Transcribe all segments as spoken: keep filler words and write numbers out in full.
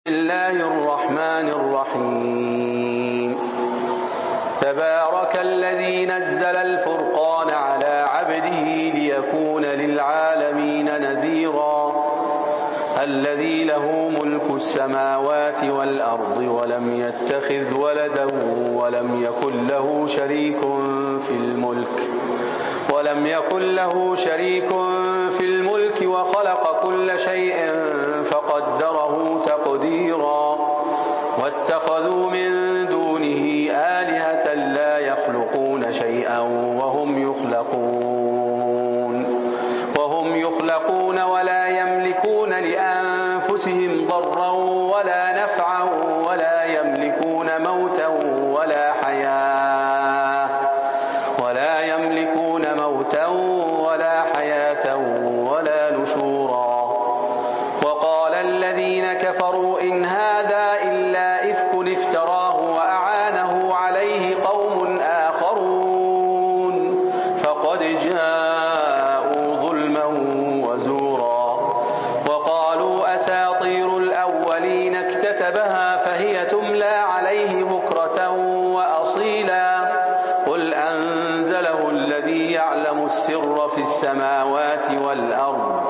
الله الرحمن الرحيم تبارك الذي نزل الفرقان على عبده ليكون للعالمين نذيرا الذي له ملك السماوات والأرض ولم يتخذ ولدا ولم يكن له شريك في الملك ولم يكن له شريك في الملك وخلق كل شيء فقدره تقديرا واتخذوا من دونه آلهة لا يخلقون شيئا وهم يخلقون وهم يخلقون ولا يملكون لأنفسهم ضرا ولا نفعا ولا يملكون موتا ولا حياة ولا يملكون موتا ولا حياة ولا نشورا وقال الذين كفروا إن هذا إلا إفك افتراه وأعانه عليه قوم آخرون فقد جاءوا ظلما وزورا وقالوا أساطير الأولين اكتتبها فهي تملى عليه بكرة وأصيلا قل أنزله الذي يعلم السر في السماوات والأرض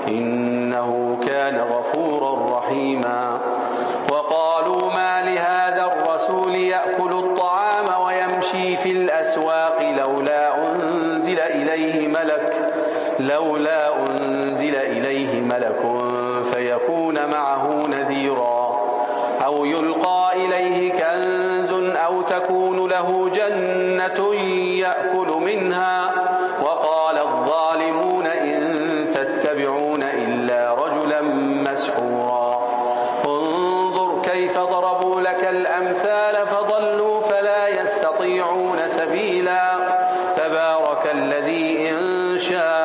إنه كان غفورا رحيما وقالوا ما لهذا الرسول يأكل الطعام ويمشي في الأسواق لولا أنزل إليه ملك لولا أنزل إليه ملك فيكون معه نذيرا أو يلقى إليه كنز أو تكون له جنة يأكل منها وقال الظالمون إن تتبعون إلا رجلا مسحورا انظر كيف ضربوا لك الأمثال فضلوا فلا يستطيعون سبيلا تبارك الذي إن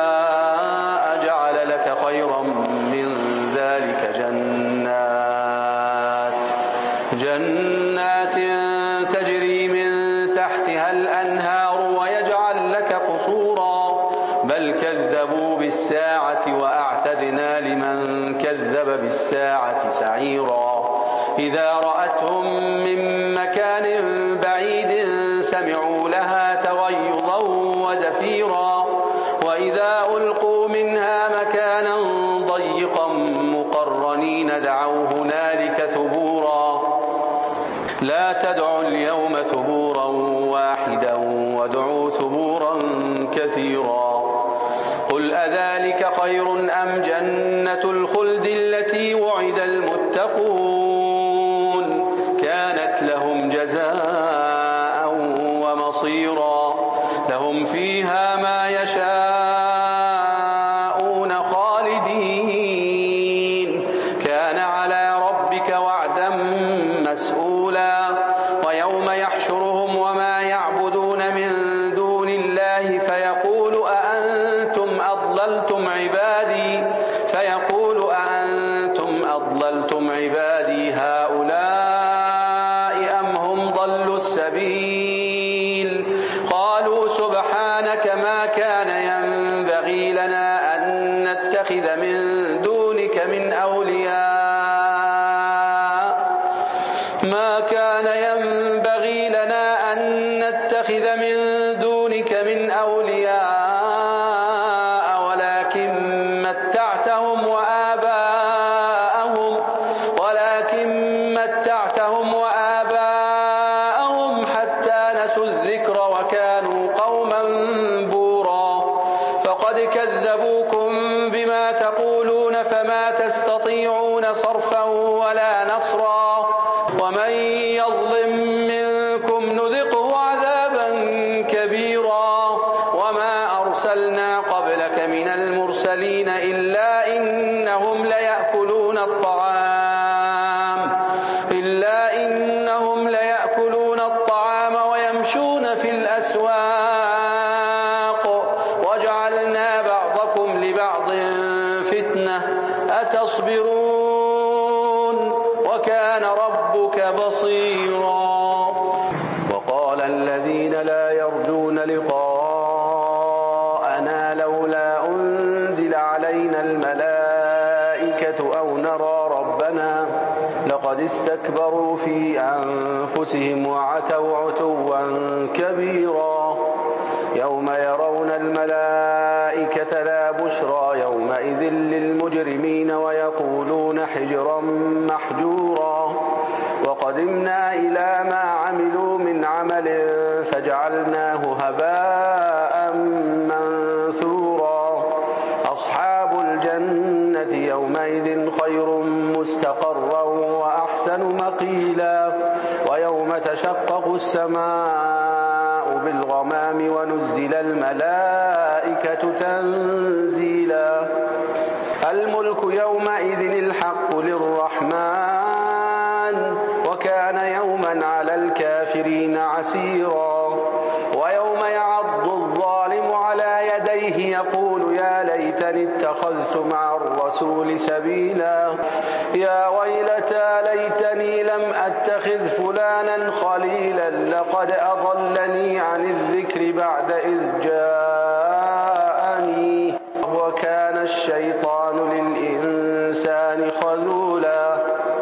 شاء جعل لك خيرا من ذلك جنات جنات تجري من تحتها الأنهار ويجعل لك قصورا بل كذبوا بالساعة وأعتدنا لمن كذب بالساعة سعيرا إذا رأتهم من مكان بعيد سمعوا لها تغيظا وزفيرا وإذا ألقوا منها مكانا ضيقا مقرنين دعوا هنالك ثبورا لا تدعوا اليوم ثبورا واحدا وادعوا ثبورا كثيرا قل أذلك خير أم جنة الخلد التي وعد المتقون كانت لهم جزاء ومصيرا لهم فيها ما يشاءون خالدين كان على ربك وعدا مسؤولا ويوم يحشرهم وما يعبدون من دون الله فيقول أأنتم أضللتم عبادي فيقول أأنتم أضللتم عبادي هؤلاء أم هم ضلوا السبيل قالوا سبحانك ما كان ينبغي لنا أن نتخذ من دونك من أولياء ما كان ينبغي لنا أن نتخذ من دونك من أولياء ولكن متعتهم وآباءهم ولكن متعتهم وآباءهم حتى نسوا الذكر وكانوا قوما بورا فقد كذبوكم بما تقولون فما تستطيعون صرفا ولا نصرا ومن يظلم منكم نذقه عذابا كبيرا وما أرسلنا قبلك من المرسلين إلا إنهم ليأكلون الطعام إلا إنهم ليأكلون الطعام ويمشون في الأسواق وجعلنا بعضكم لبعض فتنة أتصبرون وكان ربك بصيرا وقال الذين لا يرجون لقاءنا لولا أنزل علينا الملائكة أو نرى ربنا لقد وقد استكبروا في أنفسهم وعتوا عتوا كبيرا يوم يرون الملائكة لا بشرى يومئذ للمجرمين ويقولون حجرا محجورا وقدمنا إلى ما عملوا من عمل فجعلناه هباء منثورا أصحاب الجنة يومئذ خير مستقرا وأحسن مقيلا ويوم تشقق السماء بالغمام ونزل الملائكة تنزيلا الملك يومئذ الحق للرحمن وكان يوما على الكافرين عسيرا ويوم يعض الظالم على يديه يقول يا ليتني اتخذت مع الرسول سبيلا يا ويلتى ليتني لم أتخذ فلانا خليلا لقد أضلني عن الذكر بعد إذ جاءني وكان الشيطان للإنسان خذولا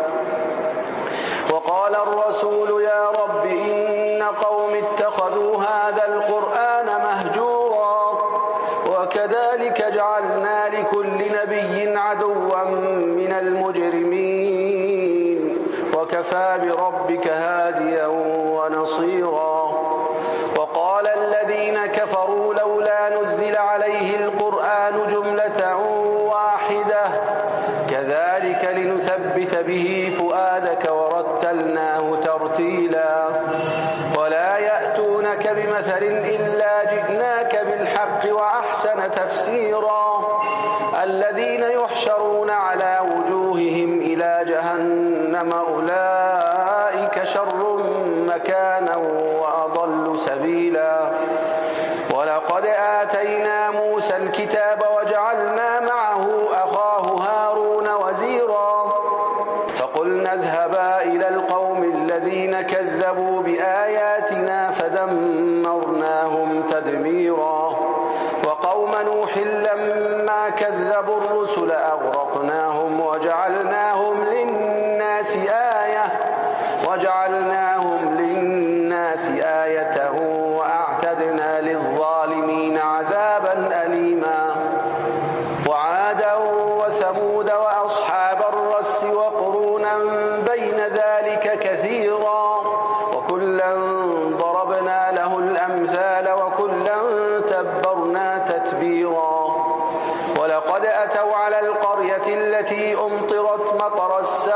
وقال الرسول يا رب إن قوم اتخذوا هذا القرآن مهجورا وكذلك جعلنا لكل نبي عدوا من المجرمين وكفى بربك هاديا ونصيرا وقال الذين كفروا لولا نزل عليه القرآن جملة واحدة كذلك لنثبت به فؤادك ورتلناه ترتيلا ولا يأتونك بمثل إلا جئناك بالحق وأحسن تفسيرا الذين يحشرون على وجوههم إلى جهنم أولئك شر مكانا وأضل سبيلا ولقد آتينا موسى الكتاب وجعلنا معه أخاه هارون وزيرا فقلنا اذهبا إلى القوم الذين كذبوا بآياتنا فدمرناهم تدميرا وقوم نوح لما كذبوا الرسل أغرقناهم وجعلناهم للناس آية وجعلناهم للناس آية وأعتدنا للظالمين عذابا أليما وعادا وثمود وأصحاب الرس وقرونا بين ذلك كثيرا وكلا ضربنا له الأمثال وكلا تبرنا تتبيرا ولقد أتوا على القرية التي أمطرت مطر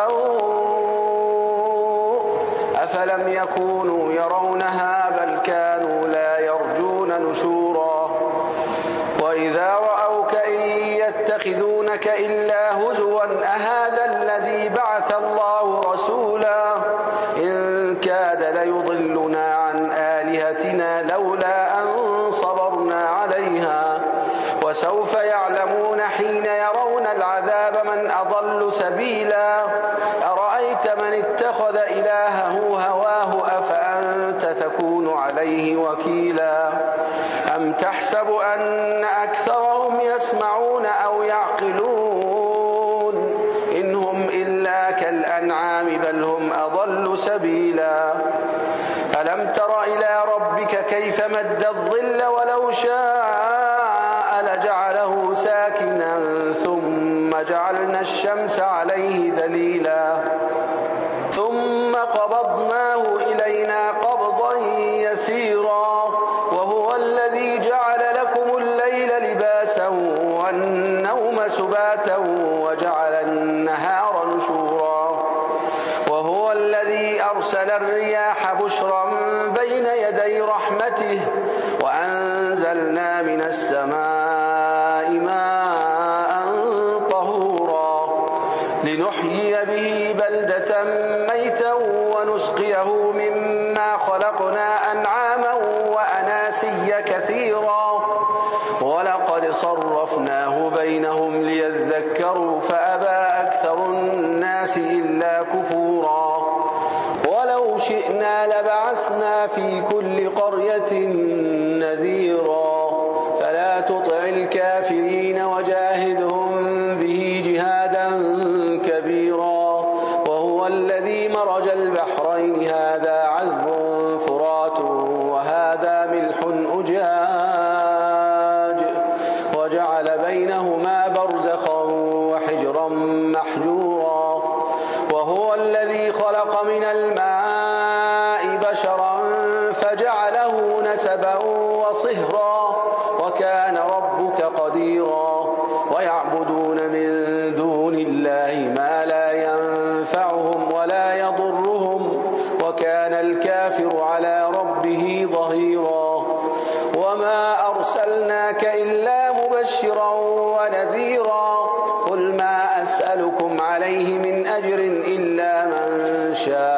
السوء أفلم يكونوا يرونها بل كانوا لا يرجون نشورا وإذا رأوك إن يتخذونك إلا هزوا أهذا الذي بعث الله رسولا إن كاد ليضلنا عن آلهتنا لولا أن صبرنا عليها وسوف يعلمون حين يرون العذاب من أضل سبيلا أرأيت من اتخذ إلهه هواه أفأنت تكون عليه وكيلا أم تحسب أن أكثرهم يسمعون أو يعقلون إن هم إلا كالأنعام بل هم أضل سبيلا ألم تر إلى ربك كيف مد الظل ولو شاء لجعله ساكنا ثم جعلنا الشمس عليه دليلا ثم قبضناه إلينا قبضا يسيرا وهو الذي جعل لكم الليل لباسا والنوم سباتا وجعل النهار نشورا وهو الذي أرسل الرياح بشرا بين يدي رحمته وأنزلنا من السماء ماء طهورا لنحيي به بلدة ميتا ونسقيه مما خلقنا أنعاما وأناسيا كثيرا ولقد صرفناه بينهم ليذكروا فأبى أكثر الناس إلا كفورا ولو شئنا لبعثنا في كل قرية نذيرا فلا تطع الكافرين وجاهدهم به جهادا كبيرا وهو الذي الذي مرج البحرين هذا عذب فرات وهذا ملح أجاج وجعل بينهما برزخا وحجرا محجورا وهو الذي خلق من الماء بشرا فجعله نسبا وصهرا وكان ربك قديرا ويعبدون من دون الله ما لا ينفعهم ولا يضرهم وكان الكافر على ربه ظهيرا وما أرسلناك إلا مبشرا ونذيرا قل ما أسألكم عليه من أجر إلا من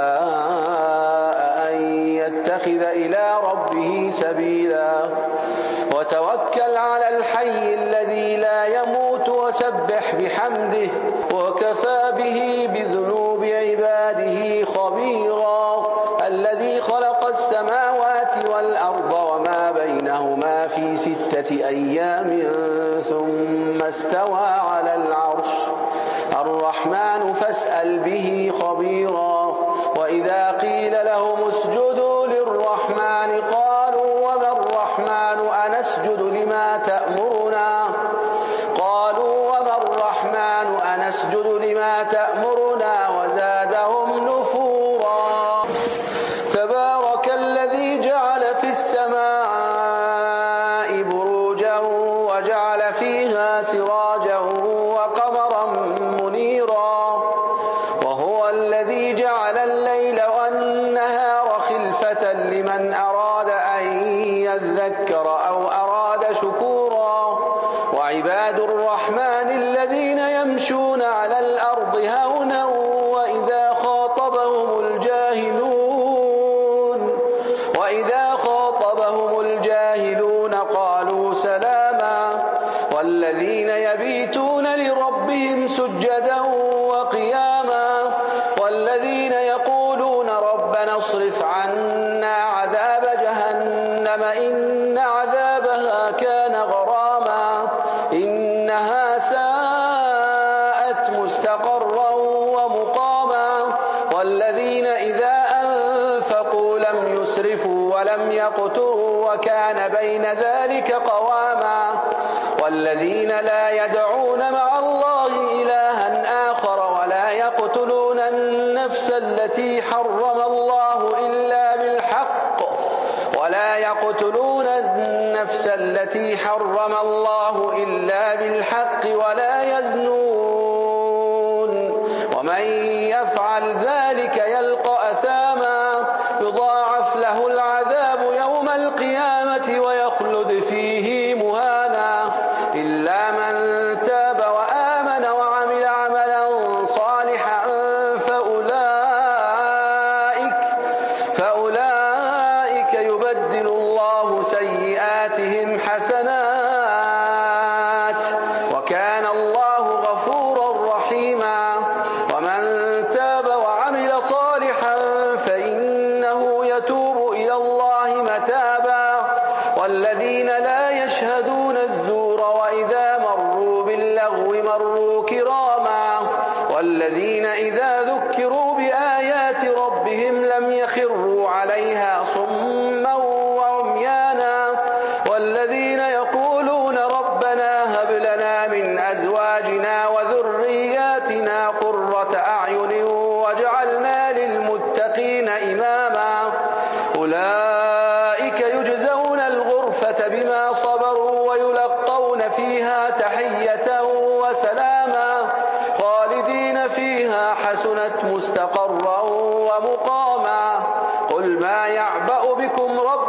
شاء أن يتخذ إلى ربه سبيلا وتوكل على الحي الذي لا يموت وسبح بحمده وكفى به بذنوب عباده خبيرا الذي خلق السماوات والأرض وما بينهما في ستة أيام ثم استوى على العرش الرحمن فاسأل به خبيرا وإذا قيل لهم اسجدوا للرحمن قالوا وما الرحمن أنسجد لما تأمرنا قالوا وما الرحمن أنسجد لما تأمرنا وزادهم نفورا تبارك الذي جعل في السماء بروجا وجعل فيها سراجا وقمرا منيرا وهو الذي جعل الليل والنهار خلفة لمن أراد أن يذكر أو أراد شكورا وعباد الرحمن الذين يمشون على الأرض هونا وإذا خاطبهم الجاهلون وإذا خاطبهم الجاهلون قالوا سلاما والذين يبيتون لربهم سجدا وقياما والذين يقولون ربنا اصرف عنا عذاب جهنم إن عذابها كان غراما إنها ساءت مستقرا ومقاما والذين إذا أنفقوا لم يسرفوا ولم يقتروا وكان بين ذلك قواما والذين لا يدعون مع الله إلها آخر ولا يقتلون النفس التي حرم الله إلا بالحق ولا يقتلون النفس التي حرم الله إلا بالحق ولا يزنون ومن يفعل ذلك يلقى أثاما يضاعف له العذاب يوم القيامة ويخلد فيه مهانا إلا من تاب وآمن وعمل عملا صالحا فأولئك فأولئك يبدل الله سيئاتهم حسنات وكان الله غفورا رحيما ومن تاب وعمل صالحا فإنه يتوب إلى الله متابا والذين لا يشهدون الزور وإذا مروا باللغو مروا كراما والذين إذا ذكروا بآيات ربهم لم يخروا عليها صما وعميانا والذين يقولون ربنا هب لنا من أزواجنا وذرياتنا قرة أعين واجعلنا للمتقين إماما أولئك يجزون الغرفة بما صبروا ويلقون فيها تحية وسلاما خالدين فيها حسنت مستقرا ومقاما قل ما يعبأ بكم رب